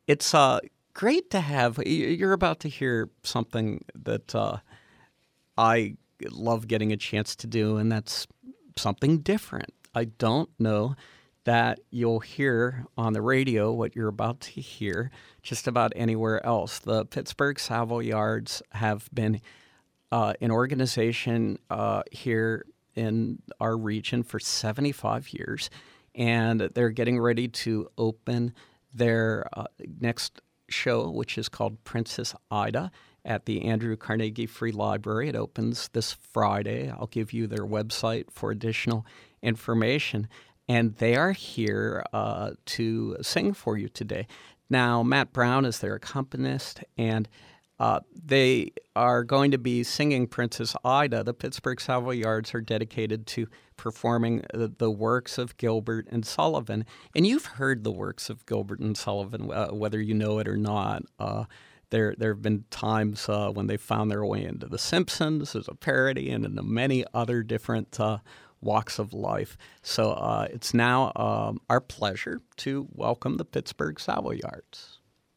It's great to have. You're about to hear something that I love getting a chance to do, and that's something different. I don't know that you'll hear on the radio what you're about to hear just about anywhere else. The Pittsburgh Savoyards have been an organization here in our region for 75 years, and they're getting ready to open their next show, which is called Princess Ida, at the Andrew Carnegie Free Library. It opens this Friday. I'll give you their website for additional information. And they are here to sing for you today. Now, Matt Brown is their accompanist, and they are going to be singing Princess Ida. The Pittsburgh Savoyards are dedicated to performing the works of Gilbert and Sullivan. And you've heard the works of Gilbert and Sullivan, whether you know it or not. There have been times when they found their way into The Simpsons as a parody and into many other different walks of life. So it's now our pleasure to welcome the Pittsburgh Savoyards.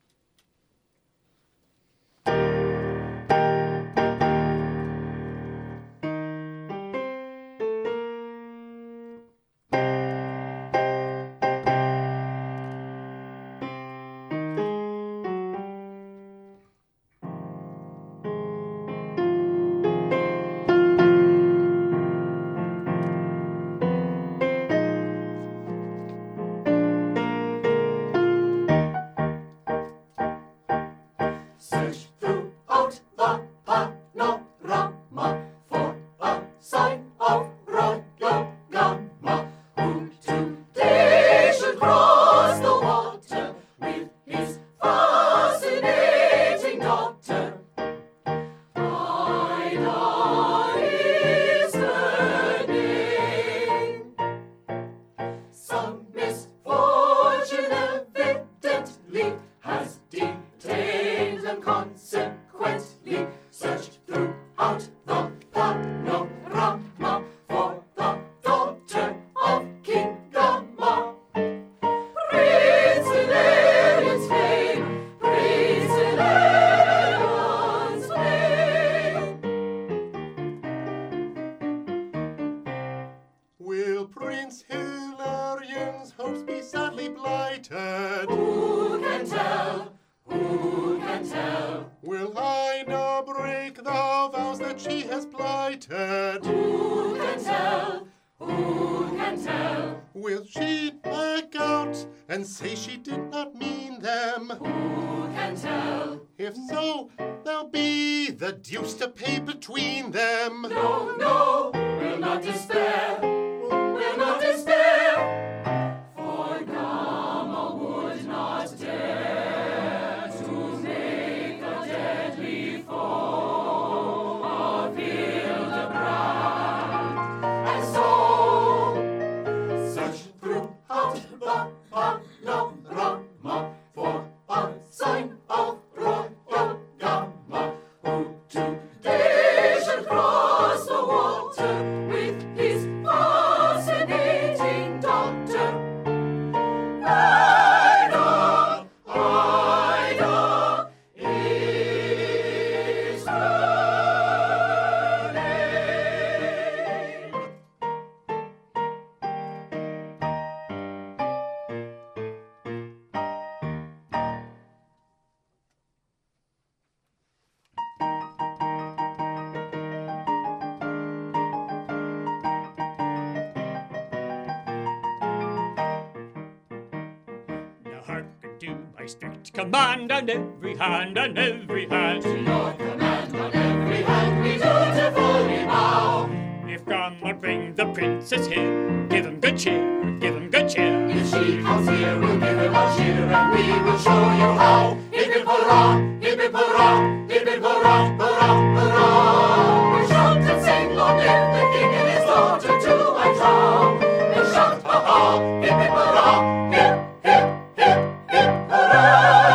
Command on every hand, on every hand. To your command on every hand we dutifully bow. If come or bring the princess here, give him good cheer, give him good cheer. If she comes here, we'll give him a cheer, and we will show you how. Hip hip hurrah, hip hip hurrah, hip hip hurrah, hurrah, hurrah. We shout and sing, long live the king and his daughter too, I trow. We shout, ha ha, hip hip hurrah, hip hip hip hip hurrah.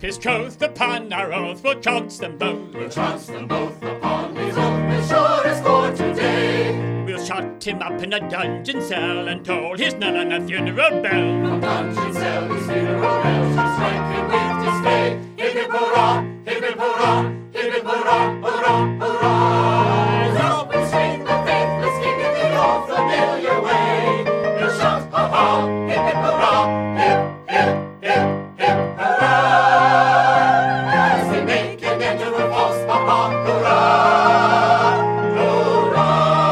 his troth upon our oath, we'll trounce them both. We'll trounce them both upon his oath, we'll sure as for today. We'll shut him up in a dungeon cell and toll his none on a funeral bell. From dungeon cell his funeral bells shall strike him with dismay. Hip hip hurrah, hip hip hurrah, hip hip hurrah, hurrah, hurrah. As up and swing the faithless king in the old familiar way. He'll shout, ha ha, hip hip hurrah, hip hip hip hip hurrah. As they make an end of a false papa, hurrah, hurrah.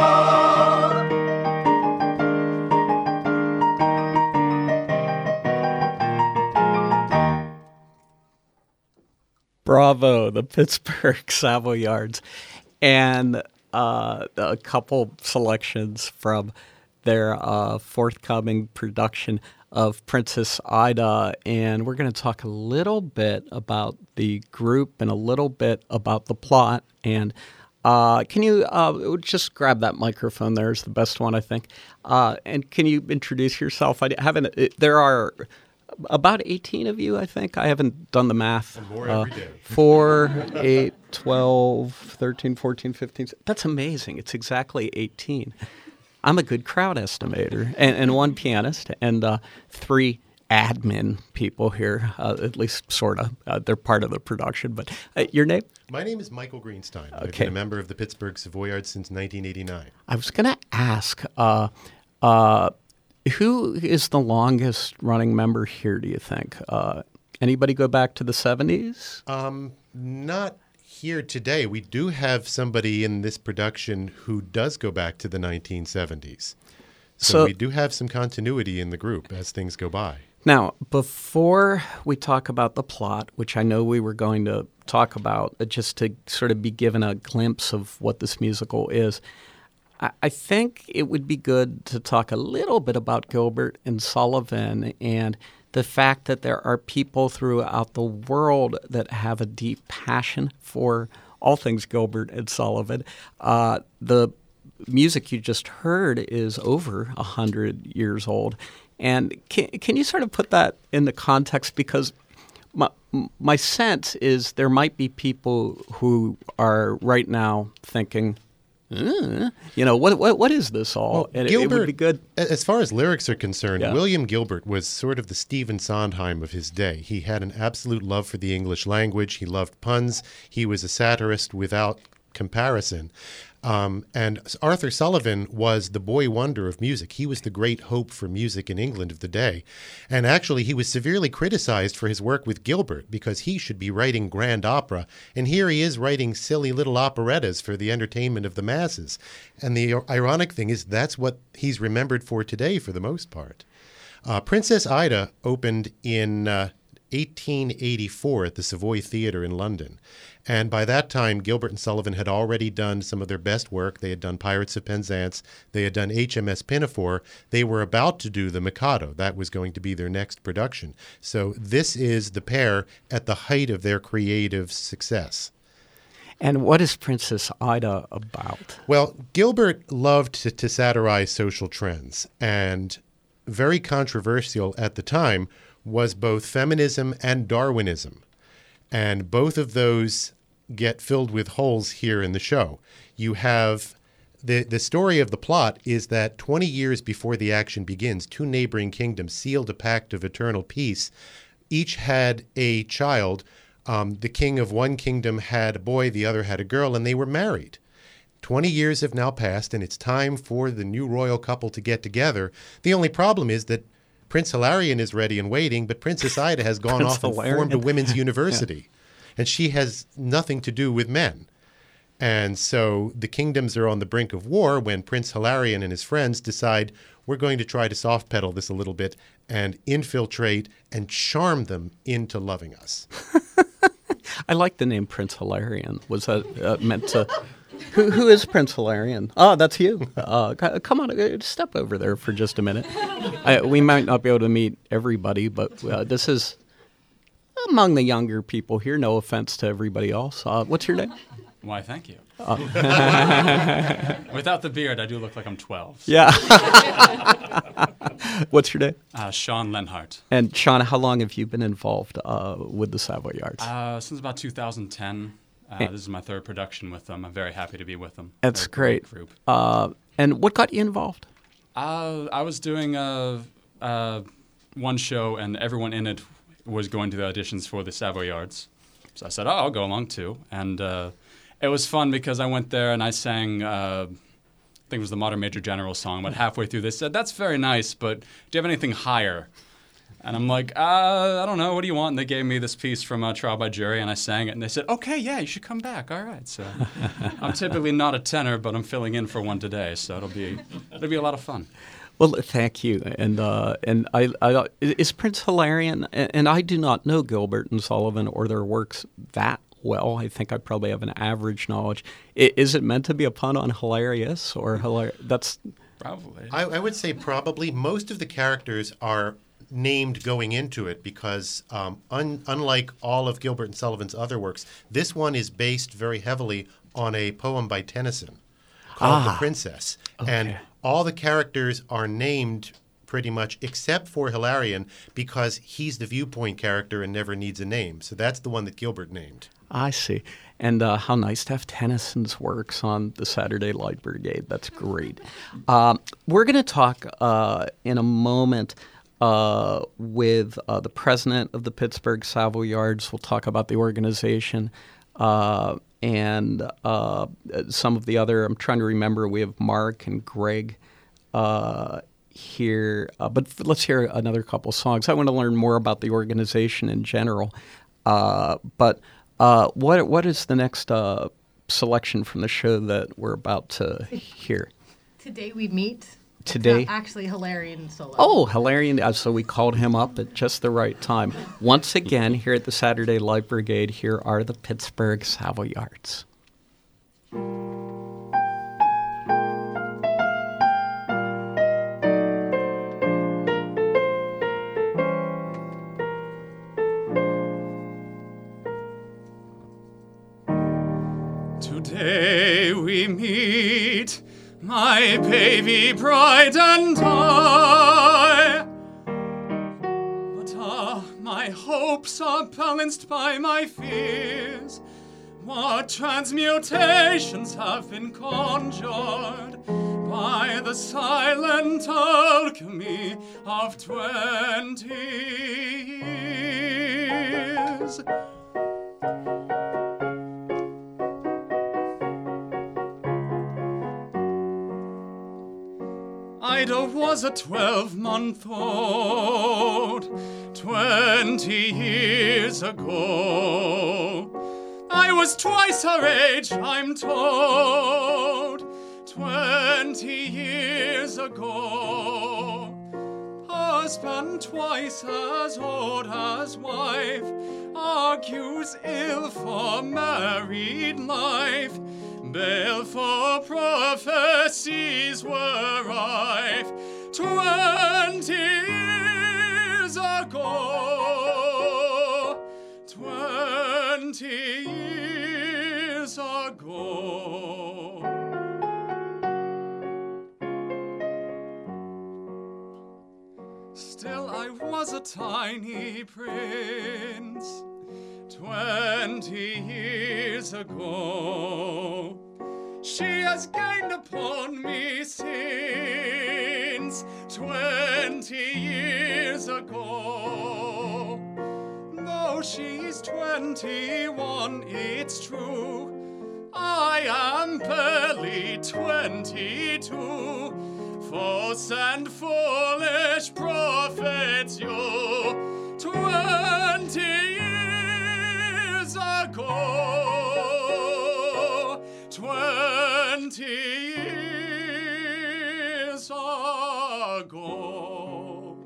Bravo, the Pittsburgh Savoyards. And a couple selections from their forthcoming production of Princess Ida. And we're going to talk a little bit about the group and a little bit about the plot. And can you just grab that microphone? There's the best one, I think. And can you introduce yourself? There are about 18 of you, I think. I haven't done the math. And more every day. 4, 8, 12, 13, 14, 15. That's amazing. It's exactly 18. I'm a good crowd estimator. And one pianist and 3 admin people here, at least sort of. They're part of the production. But your name? My name is Michael Greenstein. Okay. I've been a member of the Pittsburgh Savoyards since 1989. I was going to ask, who is the longest running member here, do you think? Anybody go back to the 70s? Not here today. We do have somebody in this production who does go back to the 1970s. So we do have some continuity in the group as things go by. Now, before we talk about the plot, which I know we were going to talk about, just to sort of be given a glimpse of what this musical is, I think it would be good to talk a little bit about Gilbert and Sullivan and the fact that there are people throughout the world that have a deep passion for all things Gilbert and Sullivan. The music you just heard is over 100 years old. And can you sort of put that into context? Because my sense is there might be people who are right now thinking, what is this all? Well, And Gilbert, it would be good. As far as lyrics are concerned, Yeah. William Gilbert was sort of the Stephen Sondheim of his day. He had an absolute love for the English language. He loved puns. He was a satirist without comparison. And Arthur Sullivan was the boy wonder of music. He was the great hope for music in England of the day. And actually, he was severely criticized for his work with Gilbert because he should be writing grand opera. And here he is writing silly little operettas for the entertainment of the masses. And the ironic thing is that's what he's remembered for today for the most part. Princess Ida opened in 1884 at the Savoy Theatre in London. And by that time, Gilbert and Sullivan had already done some of their best work. They had done Pirates of Penzance. They had done HMS Pinafore. They were about to do The Mikado. That was going to be their next production. So this is the pair at the height of their creative success. And what is Princess Ida about? Well, Gilbert loved to satirize social trends. And very controversial at the time was both feminism and Darwinism. And both of those get filled with holes here in the show. You have the story of the plot is that 20 years before the action begins, 2 neighboring kingdoms sealed a pact of eternal peace. Each had a child. The king of one kingdom had a boy, the other had a girl, and they were married. 20 years have now passed, and it's time for the new royal couple to get together. The only problem is that Prince Hilarion is ready and waiting, but Princess Ida has gone off and formed a women's university. And she has nothing to do with men. And so the kingdoms are on the brink of war when Prince Hilarion and his friends decide we're going to try to soft pedal this a little bit and infiltrate and charm them into loving us. I like the name Prince Hilarion. Was that meant to... Who is Prince Hilarion? Oh, that's you. Come on, step over there for just a minute. We might not be able to meet everybody, but this is among the younger people here. No offense to everybody else. What's your name? Why, thank you. Without the beard, I do look like I'm 12. So. Yeah. What's your name? Sean Lenhart. And Sean, how long have you been involved with the Savoyards? Since about 2010. This is my third production with them. I'm very happy to be with them. That's They're a great. Group. And what got you involved? I was doing one show, and everyone in it was going to the auditions for the Savoyards. So I said, I'll go along too. And it was fun because I went there and I sang, I think it was the Modern Major General song, but halfway through they said, that's very nice, but do you have anything higher? And I'm like, I don't know, what do you want? And they gave me this piece from Trial by Jury, and I sang it, and they said, okay, yeah, you should come back. All right. So I'm typically not a tenor, but I'm filling in for one today, so it'll be a lot of fun. Well, thank you. And I is Prince Hilarion, and I do not know Gilbert and Sullivan or their works that well. I think I probably have an average knowledge. Is it meant to be a pun on hilarious or hilarious? That's probably. I would say probably. Most of the characters are named going into it because unlike all of Gilbert and Sullivan's other works, this one is based very heavily on a poem by Tennyson called The Princess. Okay. And all the characters are named pretty much except for Hilarion because he's the viewpoint character and never needs a name. So that's the one that Gilbert named. I see. And how nice to have Tennyson's works on the Saturday Light Brigade. That's great. We're going to talk in a moment with the president of the Pittsburgh Savoyards. We'll talk about the organization and some of the other. I'm trying to remember. We have Mark and Greg here. But let's hear another couple songs. I want to learn more about the organization in general. But what is the next selection from the show that we're about to hear? Today we meet. Today? It's actually Hilarion solo. Oh, Hilarion. So we called him up at just the right time. Once again, here at the Saturday Light Brigade, here are the Pittsburgh Savoyards. Today we meet, my baby bride and I. But my hopes are balanced by my fears. What transmutations have been conjured by the silent alchemy of 20 years. Ida was a 12-month-old 20 years ago. I was twice her age, I'm told, 20 years ago. Husband twice as old as wife argues ill for married life. Baleful prophecies were rife 20 years ago. 20 years ago. Still I was a tiny prince 20 years ago. She has gained upon me since 20 years ago. Though she's 21, it's true, I am barely 22. False and foolish prophets, you 20 years ago. 20 years ago.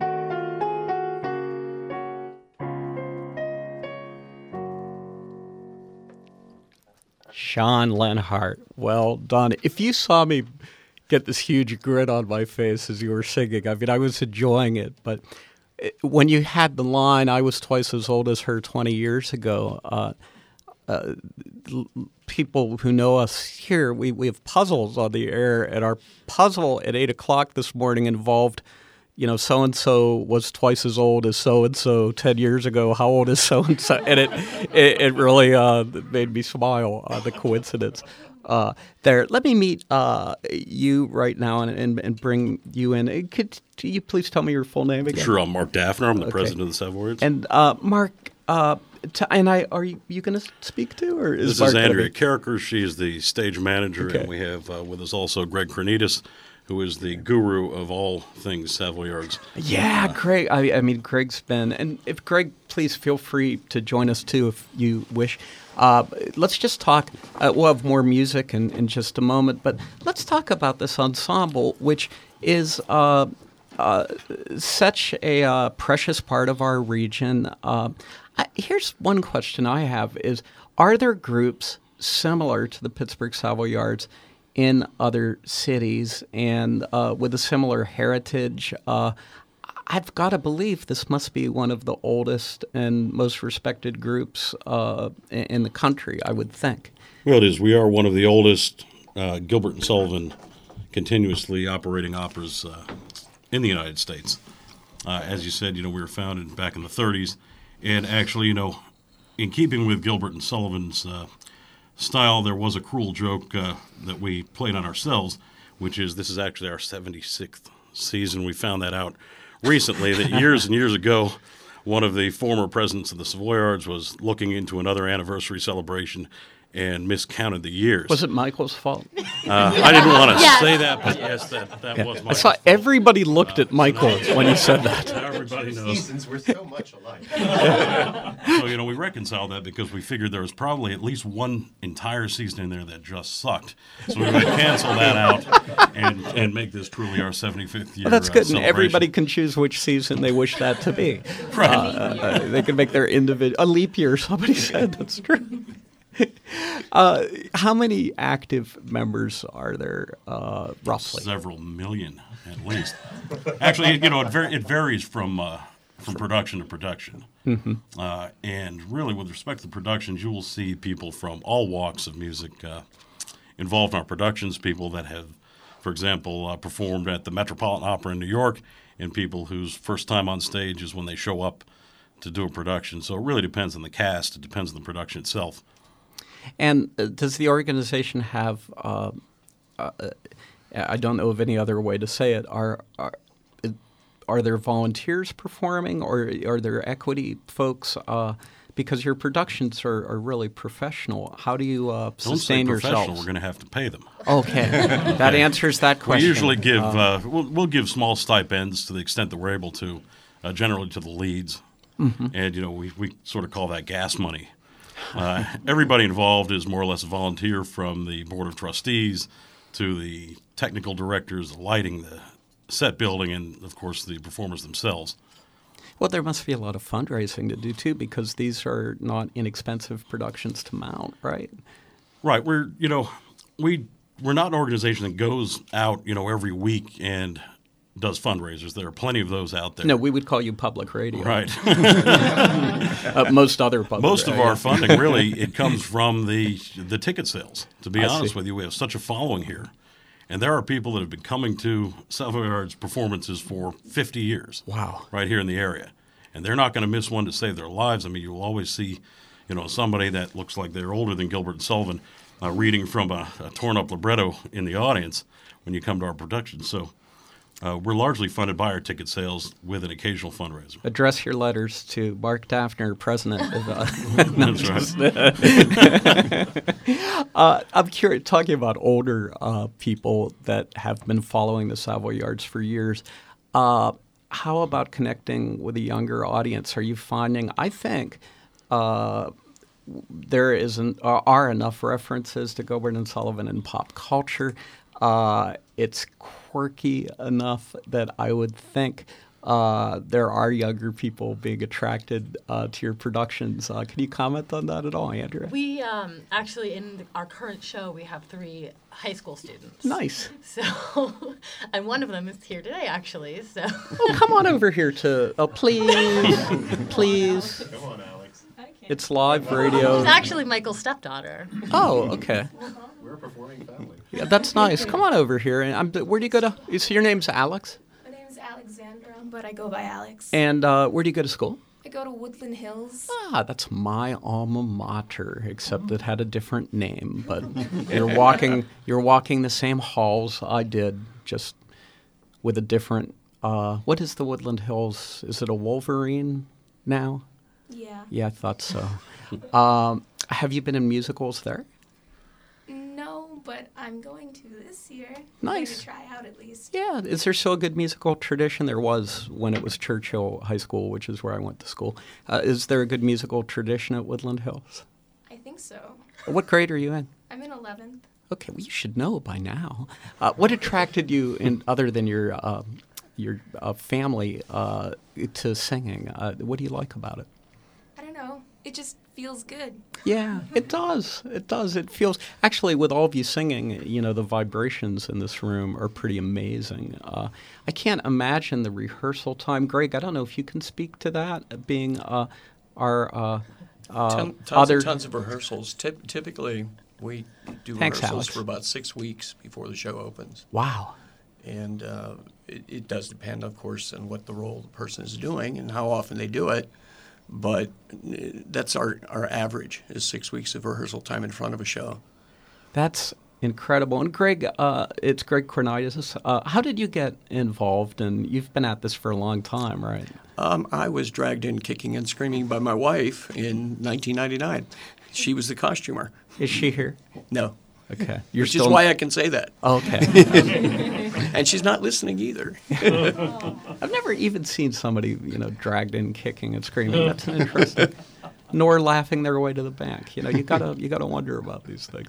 Sean Lenhart, well done. If you saw me get this huge grin on my face as you were singing, I mean, I was enjoying it. But when you had the line, I was twice as old as her 20 years ago, people who know us here, we have puzzles on the air, and our puzzle at 8 o'clock this morning involved so and so was twice as old as so and so 10 years ago. How old is so and so? And it really made me smile. The coincidence there. Let me meet you right now and bring you in. Could you please tell me your full name again? Sure, I'm Mark Daffner. I'm the president of the Savoyards. And Mark, are you going to speak to, or is This Mark is gonna Andrea be- Carricker. She is the stage manager, Okay. and we have with us also Greg Kranitas, who is the guru of all things Savoyards. Yeah, Greg. I mean, Greg's been, and if Greg, please feel free to join us too if you wish. Let's just talk. We'll have more music in just a moment, but let's talk about this ensemble, which is such a precious part of our region. Here's one question I have: is are there groups similar to the Pittsburgh Savoyards in other cities and with a similar heritage? I've got to believe this must be one of the oldest and most respected groups in the country, I would think. Well, it is. We are one of the oldest Gilbert and Sullivan continuously operating operas in the United States. As you said, we were founded back in the 30s. And actually, in keeping with Gilbert and Sullivan's style, there was a cruel joke that we played on ourselves, which is this is actually our 76th season. We found that out recently, that years and years ago, one of the former presidents of the Savoyards was looking into another anniversary celebration and miscounted the years. Was it Michael's fault? I didn't want to Yes. say that, but yes, that was my I saw everybody looked at Michael when you said that. Everybody knows. Seasons were so much alike. So, we reconciled that because we figured there was probably at least one entire season in there that just sucked. So we would cancel that out and make this truly our 75th year. Well, that's good, and celebration. everybody can choose which season they wish that to be. Right. They can make their individual a leap year. Somebody said that's true. How many active members are there, roughly? Several million, at least. Actually, it varies from production to production. Mm-hmm. And really, with respect to productions, you will see people from all walks of music involved in our productions, people that have, for example, performed at the Metropolitan Opera in New York, and people whose first time on stage is when they show up to do a production. So it really depends on the cast. It depends on the production itself. And does the organization have? I don't know of any other way to say it. Are there volunteers performing, or are there equity folks? Because your productions are really professional. How do you sustain Don't say professional. yourselves? We're going to have to pay them. Okay, that answers that question. We usually give we'll give small stipends to the extent that we're able to, generally to the leads, and we sort of call that gas money. Everybody involved is more or less a volunteer, from the board of trustees to the technical directors, the lighting, the set building, and of course the performers themselves. Well, there must be a lot of fundraising to do too, because these are not inexpensive productions to mount, right? Right. We're not an organization that goes out every week and does fundraisers. There are plenty of those out there. No, we would call you public radio. Right. Most other public Most of radio. our funding, really, it comes from the ticket sales. To be I honest see. with you, we have such a following here. And there are people that have been coming to Savoyards performances for 50 years. Wow. Right here in the area. And they're not going to miss one to save their lives. I mean, you will always see, somebody that looks like they're older than Gilbert and Sullivan reading from a torn-up libretto in the audience when you come to our production. So we're largely funded by our ticket sales with an occasional fundraiser. Address your letters to Mark Daffner, president of. That's right. I'm curious, talking about older people that have been following the Savoyards for years. How about connecting with a younger audience? Are you finding? I think there are enough references to Gilbert and Sullivan in pop culture. It's quirky enough that I would think there are younger people being attracted to your productions. Can you comment on that at all, Andrea? We actually, in our current show, we have 3 high school students. Nice. So, and one of them is here today, actually. So, Oh, come on over here please, please. Come on, Alex. It's live radio. she's actually Michael's stepdaughter. Oh, okay. We're a performing family. Yeah, that's nice. Come on over here. And where do you go to? So your name's Alex? My name is Alexandra. but I go by Alex. And where do you go to school? I go to Woodland Hills. Ah, that's my alma mater, except it had a different name. But you're walking the same halls I did, just with a different. What is the Woodland Hills? Is it a Wolverine now? Yeah. Yeah, I thought so. Have you been in musicals there? No, but I'm going to this year. Nice. I'm to try out at least. Yeah. Is there still a good musical tradition? There was when it was Churchill High School, which is where I went to school. Is there a good musical tradition at Woodland Hills? I think so. What grade are you in? I'm in 11th. Okay, well, you should know by now. What attracted you, other than your family, to singing? What do you like about it? I don't know. It just feels good. Yeah, it does. It does. It feels actually with all of you singing. You know, the vibrations in this room are pretty amazing. I can't imagine the rehearsal time. Greg, I don't know if you can speak to that. Being our tons of rehearsals. Typically, we do Thanks, rehearsals Alex. for about 6 weeks before the show opens. Wow. And it does depend, of course, on what the role the person is doing and how often they do it. But that's our average is 6 weeks of rehearsal time in front of a show. That's incredible. And Greg, it's Greg Kornitis. How did you get involved? And you've been at this for a long time, right? I was dragged in kicking and screaming by my wife in 1999. She was the costumer. Is she here? No. Okay. Which is why I can say that. Okay. And she's not listening either. I've never even seen somebody, dragged in kicking and screaming. That's interesting. Nor laughing their way to the bank. You gotta wonder about these things.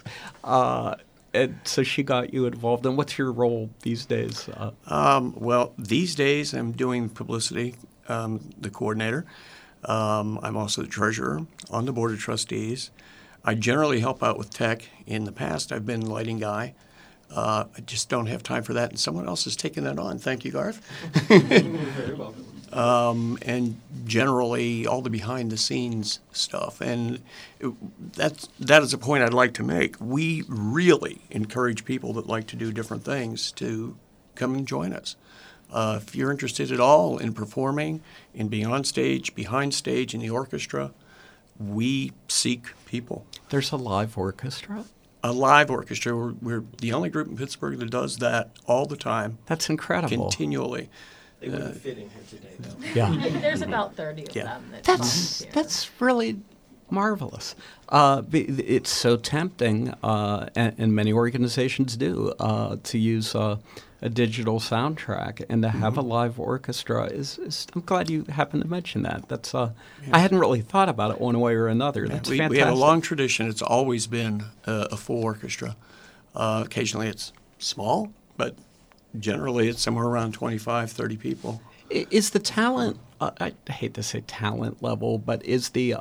And so she got you involved. And what's your role these days? Well, these days I'm doing publicity, the coordinator. I'm also the treasurer on the board of trustees. I generally help out with tech. In the past, I've been lighting guy. I just don't have time for that, and someone else is taking that on. Thank you, Garth. And generally, all the behind-the-scenes stuff. And that is a point I'd like to make. We really encourage people that like to do different things to come and join us. If you're interested at all in performing, in being on stage, behind stage, in the orchestra, we seek people. There's a live orchestra? A live orchestra. We're the only group in Pittsburgh that does that all the time. That's incredible. Continually. They wouldn't fit in here today, though. Yeah. There's about 30 of them. That's really marvelous. It's so tempting, and many organizations do, to use a digital soundtrack, and to have a live orchestra is. I'm glad you happened to mention that. That's I hadn't really thought about it one way or another. That's fantastic. We have a long tradition. It's always been a full orchestra. Occasionally it's small, but generally it's somewhere around 25, 30 people. Is the talent? I hate to say talent level, but is the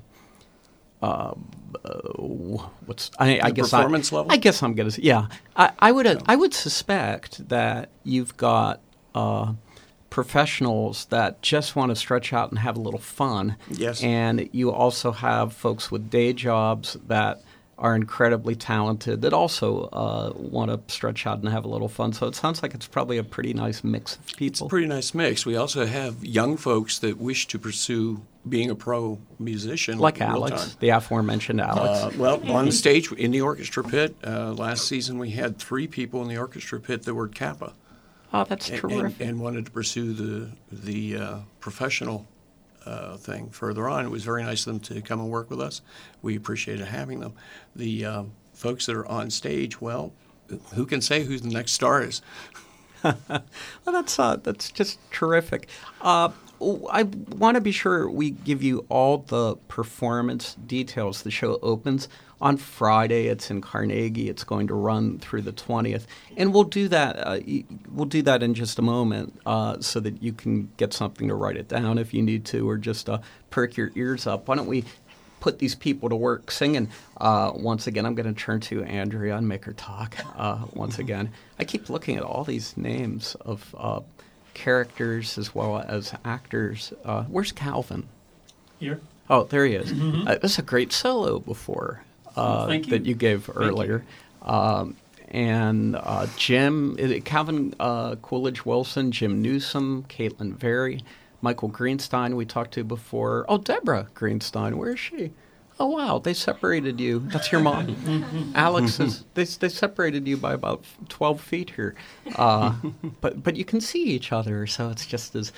performance level? I guess I'm gonna say, yeah. I would suspect that you've got professionals that just want to stretch out and have a little fun. Yes. And you also have folks with day jobs that are incredibly talented that also want to stretch out and have a little fun. So it sounds like it's probably a pretty nice mix of people. It's a pretty nice mix. We also have young folks that wish to pursue being a pro musician. Like Alex, the aforementioned Alex. Well, on stage in the orchestra pit, last season we had 3 people in the orchestra pit that were Kappa. Oh, that's terrific. And wanted to pursue the professional thing further on. It was very nice of them to come and work with us. We appreciated having them. The folks that are on stage, well, who can say who the next star is? Well, that's just terrific. I want to be sure we give you all the performance details. The show opens on Friday. It's in Carnegie. It's going to run through the 20th, and we'll do that. We'll do that in just a moment, so that you can get something to write it down if you need to, or just perk your ears up. Why don't we put these people to work singing? Once again, I'm going to turn to Andrea and make her talk. Once again, I keep looking at all these names of characters as well as actors. Where's Calvin? Here. Oh, there he is. It was a great solo before Thank you. that you gave earlier. and Jim, Calvin Coolidge Wilson, Jim Newsom, Caitlin Very, Michael Greenstein we talked to before. Oh, Deborah Greenstein, where is she? Oh, wow, they separated you. That's your mom. Alex, they separated you by about 12 feet here. But you can see each other, so it's just as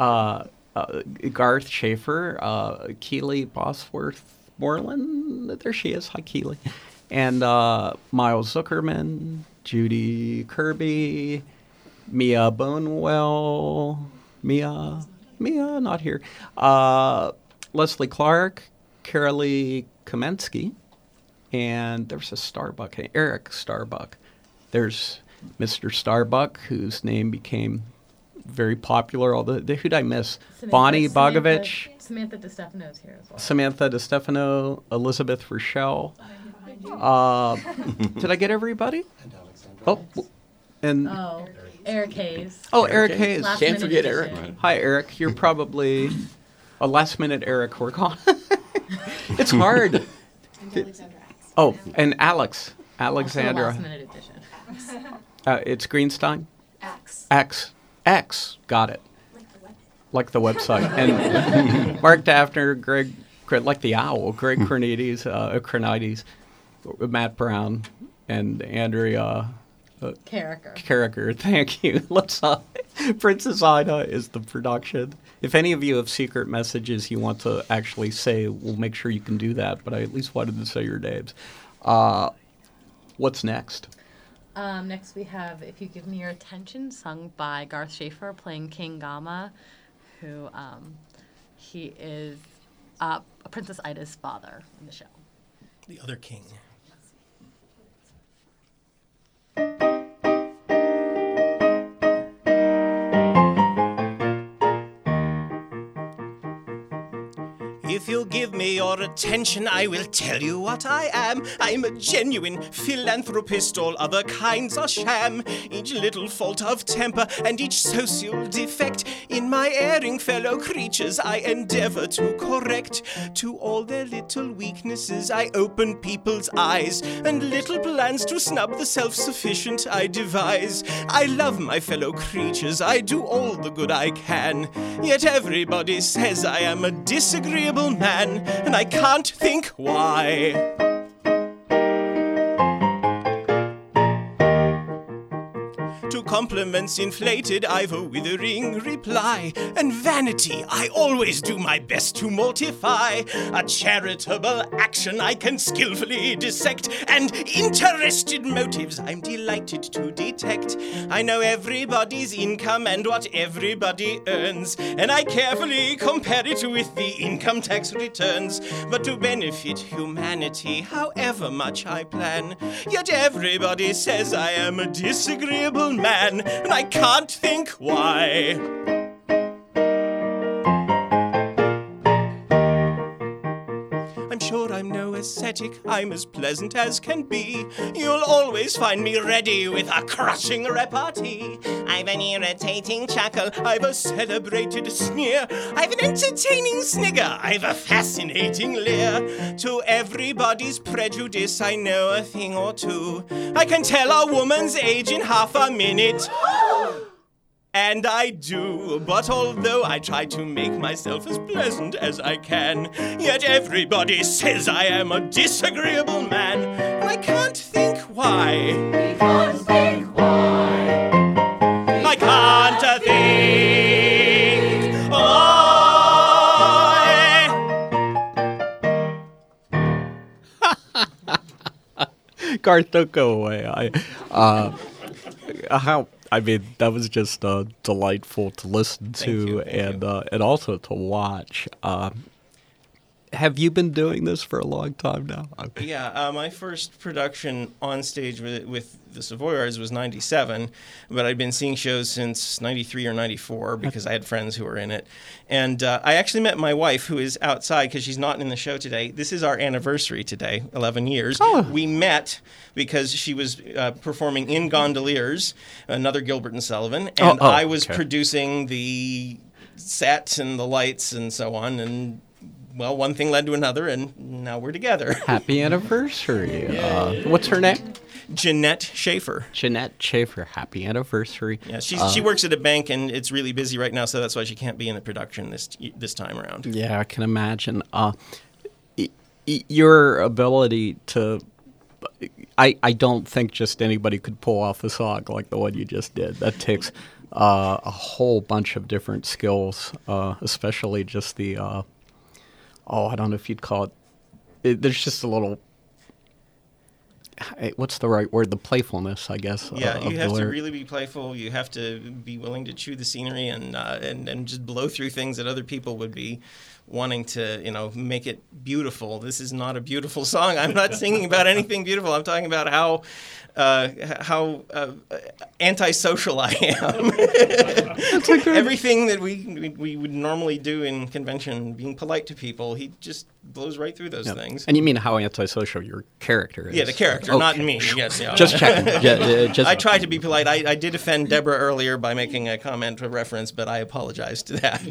Garth Schaefer, Keely Bosworth Moreland, there she is. Hi, Keely. And Miles Zuckerman, Judy Kirby, Mia Bonewell, Mia, not here. Leslie Clark, Carolee Kamensky, and there's a Starbuck, Eric Starbuck. There's Mr. Starbuck, whose name became very popular. Who'd I miss? Bonnie Bogovich. Samantha DeStefano's here as well. Samantha DeStefano, Elizabeth Rochelle. Did I get everybody? And Eric Hayes. Oh, Eric Hayes. Can't forget Eric. Right. Hi, Eric. You're probably a last-minute Eric. We're calling. It's hard. Oh, and Alex. Alexandra. Also a last-minute addition. It's Greenstein? X. X. Got it. Like the website. Like the website. And Mark Daffner, Greg, like the owl, Greg Cronides, Matt Brown, and Andrea Carricker. Thank you. Princess Ida is the production. If any of you have secret messages you want to actually say, we'll make sure you can do that. But I at least wanted to say your names. What's next? Next we have If You Give Me Your Attention, sung by Garth Schaefer, playing King Gama, who he is Princess Ida's father in the show. The other king. If you'll give me your attention, I will tell you what I am. I'm a genuine philanthropist, all other kinds are sham. Each little fault of temper and each social defect in my erring fellow creatures I endeavor to correct. To all their little weaknesses I open people's eyes, and little plans to snub the self-sufficient I devise. I love my fellow creatures, I do all the good I can, yet everybody says I am a disagreeable man, and I can't think why. To compliments inflated, I've a withering reply, and vanity I always do my best to mortify. A charitable action I can skillfully dissect, and interested motives I'm delighted to detect. I know everybody's income and what everybody earns, and I carefully compare it with the income tax returns. But to benefit humanity, however much I plan, yet everybody says I am a disagreeable man, and I can't think why. I'm sure I'm no ascetic, I'm as pleasant as can be. You'll always find me ready with a crushing repartee. I've an irritating chuckle, I've a celebrated sneer, I've an entertaining snigger, I've a fascinating leer. To everybody's prejudice I know a thing or two. I can tell a woman's age in half a minute. And I do, but although I try to make myself as pleasant as I can, yet everybody says I am a disagreeable man, and I can't think why. We can't think why. I can't think why. Garth, don't go away. That was just delightful to listen to and also to watch. Have you been doing this for a long time now? Yeah, my first production on stage with the Savoyards was 97, but I'd been seeing shows since 93 or 94 because I had friends who were in it. And I actually met my wife, who is outside because she's not in the show today. This is our anniversary today, 11 years. Oh. We met because she was performing in Gondoliers, another Gilbert and Sullivan, and I was producing the set and the lights and so on, and well, one thing led to another, and now we're together. Happy anniversary. What's her name? Jeanette Schaefer. Jeanette Schaefer, happy anniversary. Yeah, she works at a bank, and it's really busy right now, so that's why she can't be in the production this time around. Yeah, I can imagine. Your ability to... I don't think just anybody could pull off a song like the one you just did. That takes a whole bunch of different skills, especially just the... I don't know if you'd call it... There's just a little... What's the right word? The playfulness, I guess. Yeah, you have to really be playful. You have to be willing to chew the scenery and just blow through things that other people would be wanting to, make it beautiful. This is not a beautiful song. I'm not singing about anything beautiful. I'm talking about how antisocial I am. Everything that we would normally do in convention, being polite to people, he just blows right through those things. And you mean how antisocial your character is? Yeah, the character, not me. Yes, yeah. Just checking. I tried to be polite. I did offend Deborah earlier by making a comment or reference, but I apologize to that.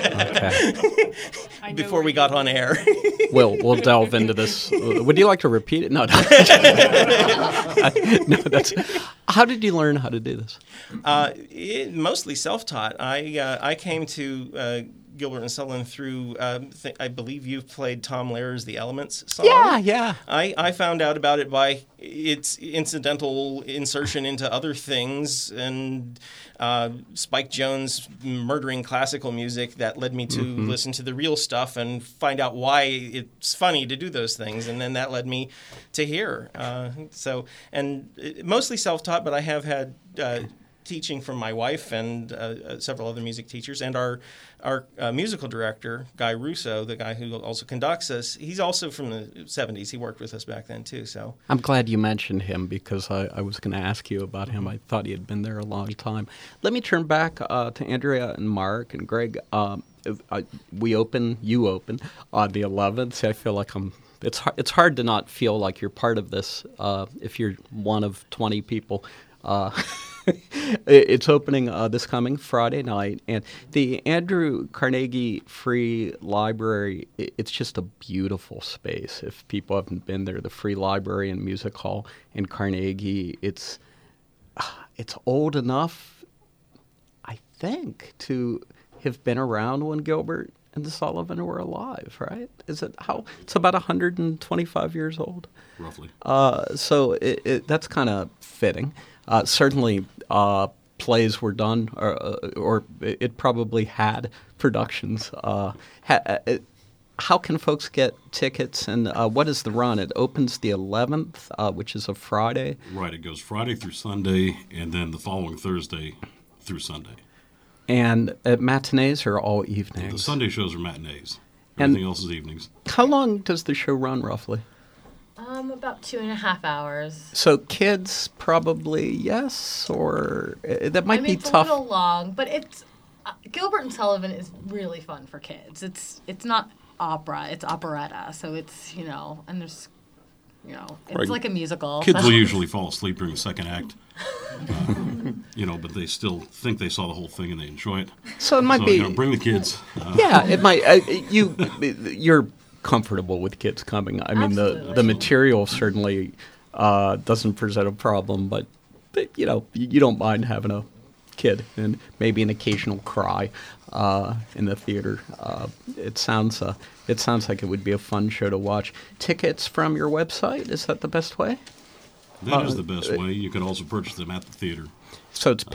Okay. Before we got on air. We'll delve into this. Would you like to repeat it? No. No, how did you learn how to do this? Mostly self-taught. I came to Gilbert and Sullivan through, I believe you've played Tom Lehrer's The Elements song. Yeah. I found out about it by its incidental insertion into other things, and Spike Jones murdering classical music that led me to listen to the real stuff and find out why it's funny to do those things, and then that led me to here. Mostly self-taught, but I have had teaching from my wife and several other music teachers, and our musical director, Guy Russo, the guy who also conducts us. He's also from the 70s. He worked with us back then, too. So I'm glad you mentioned him, because I was going to ask you about him. I thought he had been there a long time. Let me turn back to Andrea and Mark and Greg. You open on the 11th. I feel like it's hard to not feel like you're part of this if you're one of 20 people. It's opening this coming Friday night, and the Andrew Carnegie Free Library, it's just a beautiful space. If people haven't been there, the Free Library and Music Hall in Carnegie, it's old enough, I think, to have been around when Gilbert and Sullivan were alive, right? It's about 125 years old? Roughly. So that's kind of fitting. Certainly, plays were done, or it probably had productions. How can folks get tickets, and what is the run? It opens the 11th, which is a Friday. Right, it goes Friday through Sunday, and then the following Thursday through Sunday. And matinees are all evenings? The Sunday shows are matinees. Everything else is evenings. How long does the show run, roughly? About 2.5 hours. So kids probably yes, or that might be it's tough. It's a little long, but it's Gilbert and Sullivan is really fun for kids. It's not opera, it's operetta, so it's and there's it's like a musical. Kids will usually fall asleep during the second act, but they still think they saw the whole thing and they enjoy it. So it might be bring the kids. Yeah, it might. You're comfortable with kids coming. I mean, the material certainly doesn't present a problem, but you don't mind having a kid and maybe an occasional cry in the theater. It sounds like it would be a fun show to watch. Tickets from your website, is that the best way? That is the best way. You can also purchase them at the theater. So it's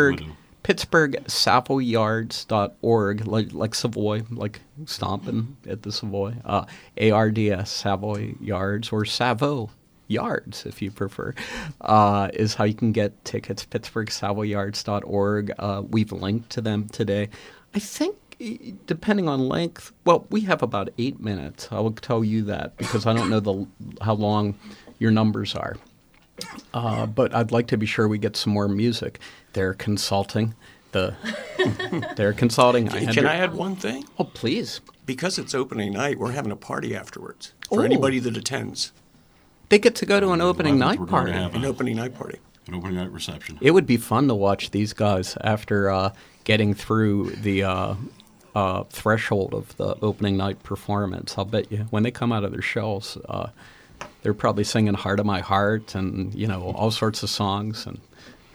PittsburghSavoyYards.org, like Savoy, like stomping at the Savoy. ARDS, Savoy Yards, or Savo Yards, if you prefer, is how you can get tickets. PittsburghSavoyYards.org. We've linked to them today. I think, depending on length, well, we have about 8 minutes. I will tell you that because I don't know how long your numbers are. But I'd like to be sure we get some more music. They're consulting. They're consulting. Can I add one thing? Oh, please. Because it's opening night, we're having a party afterwards for anybody that attends. They get to go to an opening night party. An opening night party. An opening night reception. It would be fun to watch these guys after getting through the threshold of the opening night performance. I'll bet you when they come out of their shells, they're probably singing "Heart of My Heart" and all sorts of songs. And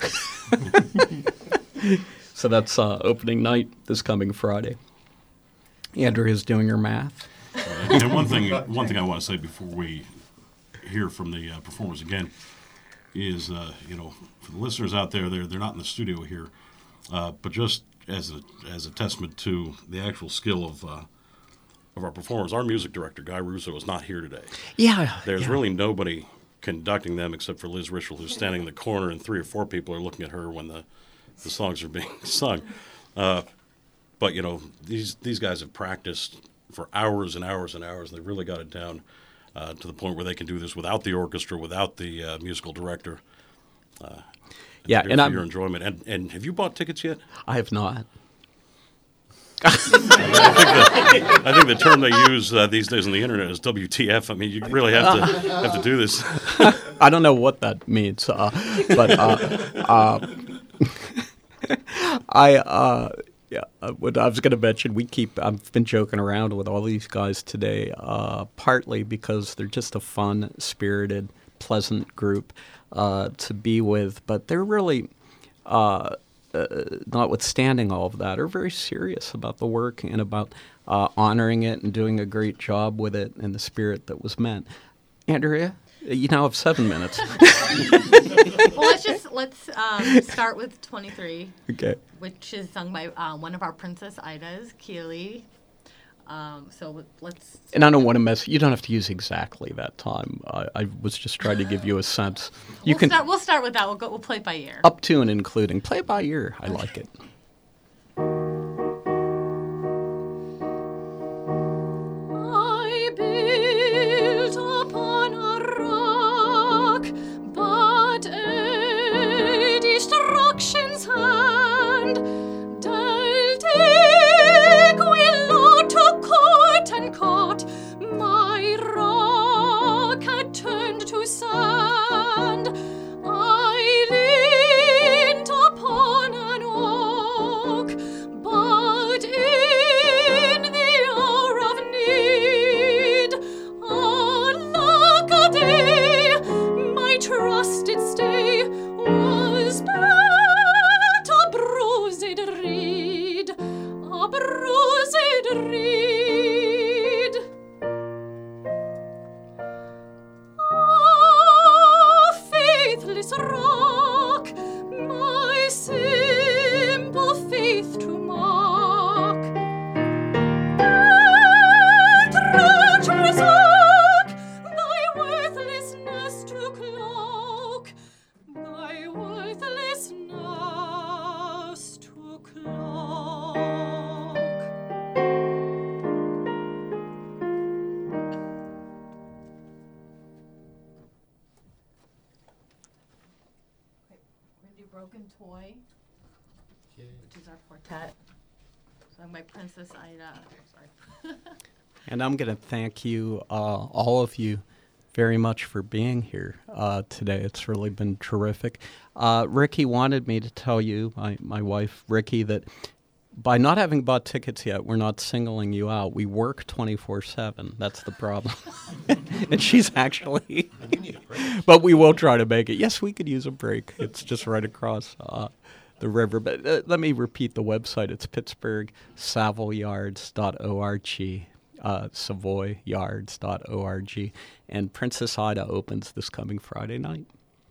so that's opening night this coming Friday. Andrea's doing her math. And one thing I want to say before we hear from the performers again is, for the listeners out there, they're not in the studio here, but just as a testament to the actual skill of our performers, our music director Guy Russo is not here today. Yeah, there's really nobody conducting them except for Liz Richel, who's standing in the corner, and 3 or 4 people are looking at her when the songs are being sung. But these guys have practiced for hours and hours and hours. They've really got it down to the point where they can do this without the orchestra, without the musical director. Yeah, and for your enjoyment. And have you bought tickets yet? I have not. I think the term they use these days on the internet is WTF. I mean, you really have to do this. I don't know what that means, but what I was going to mention, I've been joking around with all these guys today, partly because they're just a fun, spirited, pleasant group to be with, but they're really, notwithstanding all of that, are very serious about the work and about honoring it and doing a great job with it in the spirit that was meant. Andrea, you now have 7 minutes. Well, let's start with 23, okay, which is sung by one of our Princess Idas, Keely. So let's. And I don't want to mess. You don't have to use exactly that time. I was just trying to give you a sense. We'll start with that. We'll play it by ear. Up to and including. Play it by ear. I like it. I built upon a rock, but a destruction's hand dealt it will to court and caught. My rock had turned to sand. I leaned upon an oak, but in the hour of need, alack-a-day, my trusted stay was but a bruised reed, a bruised reed. Ah, faithless rock, my simple faith to mock. Treacherous oak, thy worthlessness to cloak, thy worthlessness to cloak. We're going to do Broken Toy, which is our quartet. Sung by Princess Ida. Sorry. And I'm going to thank you, all of you, very much for being here today. It's really been terrific. Ricky wanted me to tell you, my wife, Ricky, that by not having bought tickets yet, we're not singling you out. We work 24/7. That's the problem. And she's actually... But we will try to make it. Yes, we could use a break. It's just right across the river. But let me repeat the website. It's pittsburghsavoyards.org. Savoyards.org. And Princess Ida opens this coming Friday night.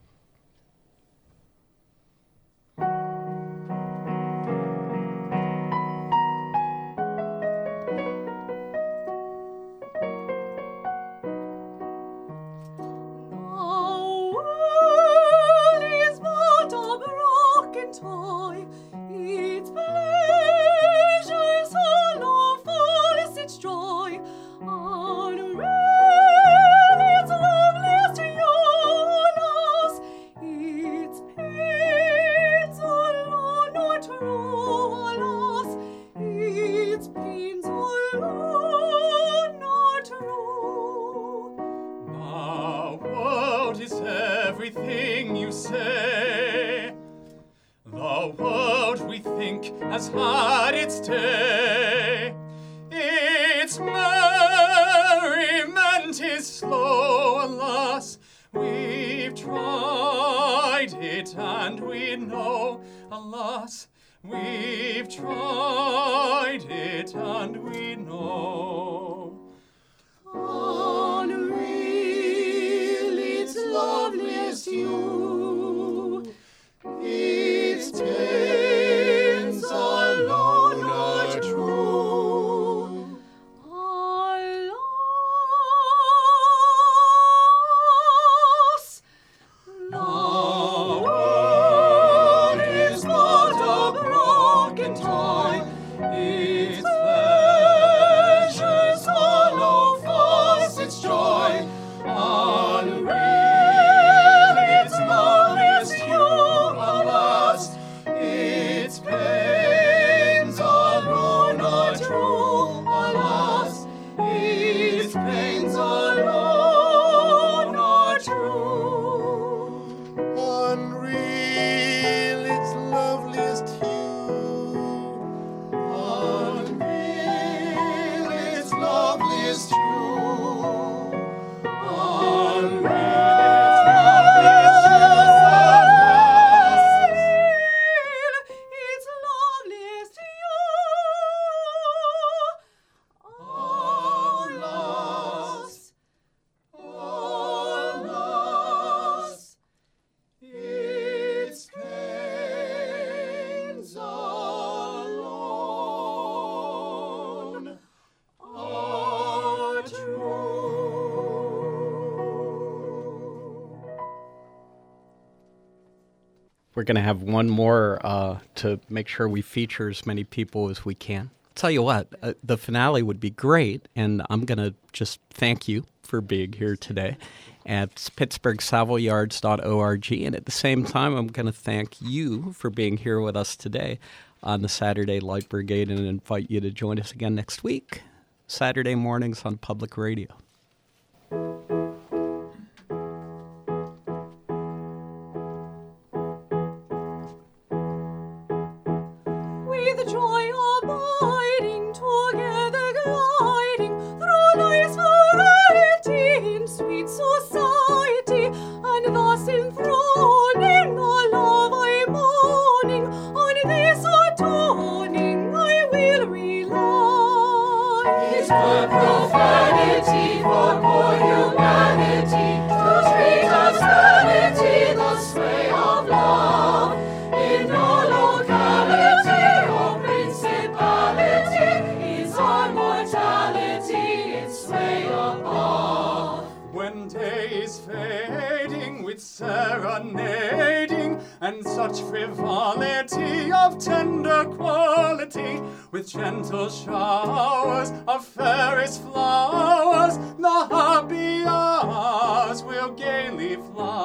Its pleasures are lawful, its joy unreal, its loveliest Jonas, its pains alone not true, alas, its pains alone not true. The world is everything you say. The world, we think, has had its day. Its merriment is slow, alas. tried it and we know, alas, we've tried it and we know. Unreal, its loveliest hue, its pains alone are true. Alas, the world is but a broken toy, its pleasures hollow false, its joy unreal, its loveliest hue, alas, its pains alone are true, alas, its pains alone are true. Unreal, its loveliest hue, unreal, its loveliest hue, We're going to have one more to make sure we feature as many people as we can. Tell you what, the finale would be great, and I'm going to just thank you for being here today at pittsburghsavoyards.org. And at the same time, I'm going to thank you for being here with us today on the Saturday Light Brigade and invite you to join us again next week, Saturday mornings on Public Radio. With joy abiding, together gliding through life's variety in sweet society, and thus enthroned in the love I'm owning, on this atoning I will rely. It's but profanity for poor humanity to treat as vanity the sway of love in no locality or principality is our mortality, its sway above. When day is fading with serenading and such frivolity of tender quality, with gentle showers of fairest flowers, the happy hours will gaily fly.